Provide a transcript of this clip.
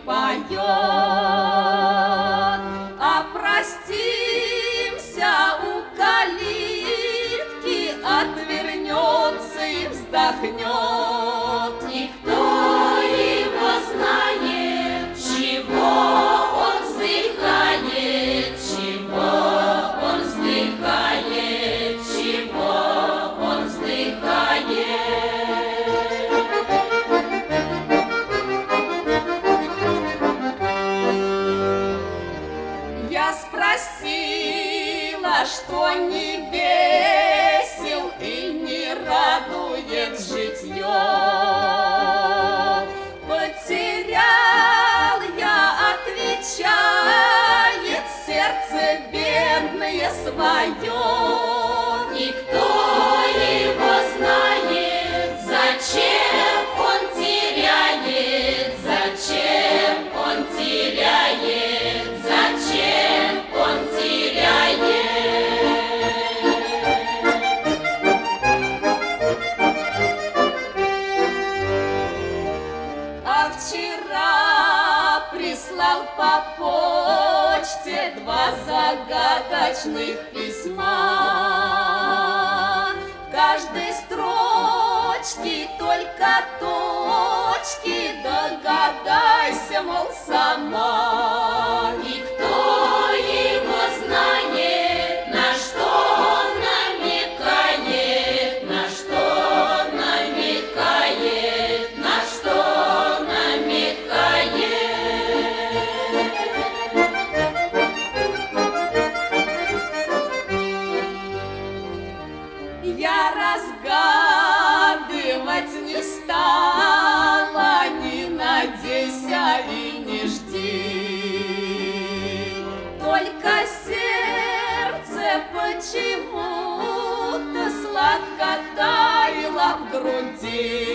поет. А простимся у калитки, отвернется и вздохнет. Никто его знает, чего он вздыхает, чего он вздыхает, чего он вздыхает. Я спросила, что не весел и не радует житье. Потерял я, отвечает, сердце бедное свое. Никто его знает, зачем он теряет, зачем он теряет, зачем он теряет. А вчера прислал по почте 2 загадочных письма. В каждой строчке только точки, догадайся, мол, сама. Никто его знает, на что он намекает, на что он намекает, на что он намекает. Я разгадывать не стала, не надейся и не жди. Только сердце почему-то сладко таяло в груди.